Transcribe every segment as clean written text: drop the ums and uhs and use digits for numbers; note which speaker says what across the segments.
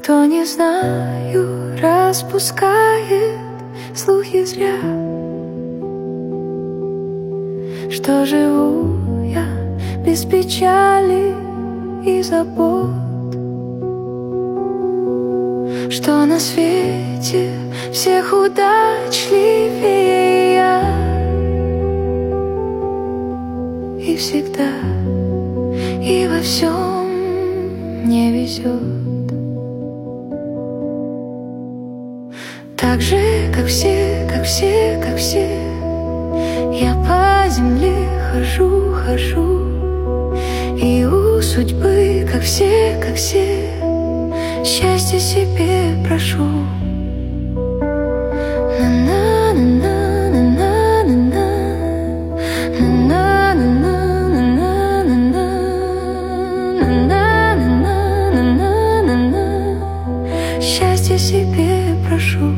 Speaker 1: Кто, не знаю, распускает слухи зря, что живу я без печали и забот, что на свете всех удачливее я, и всегда, и во всем не везет. Так же, как все, как все, как все, я по земле хожу, хожу, и у судьбы, как все, счастья себе прошу. Счастья себе прошу.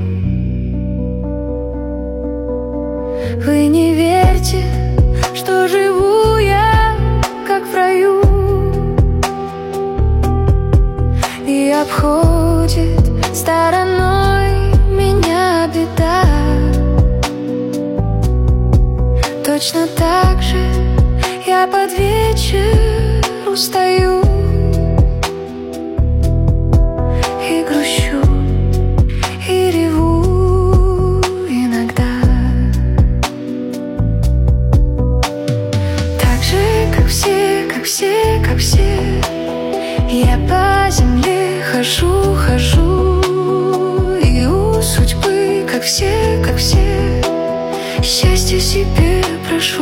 Speaker 1: Вы не верьте, что живу я как в раю, и обходит стороной меня беда. Точно так же я под вечер устаю и грущу, и реву иногда. Так же, как все, как все, как все, я по земле хожу, хожу, и у судьбы, как все, счастья себе прошу.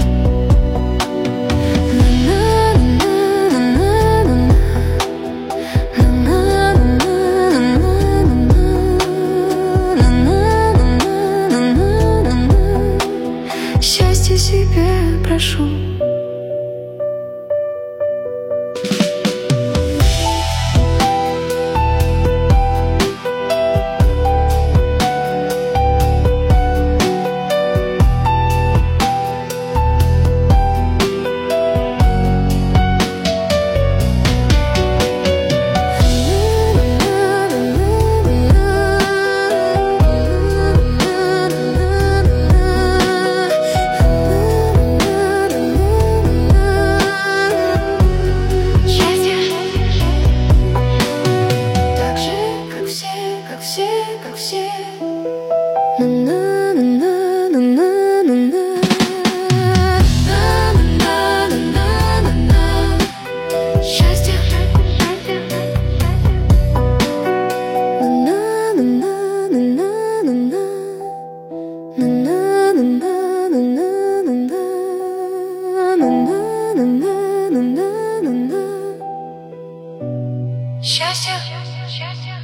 Speaker 1: Счастья себе прошу. Счастье.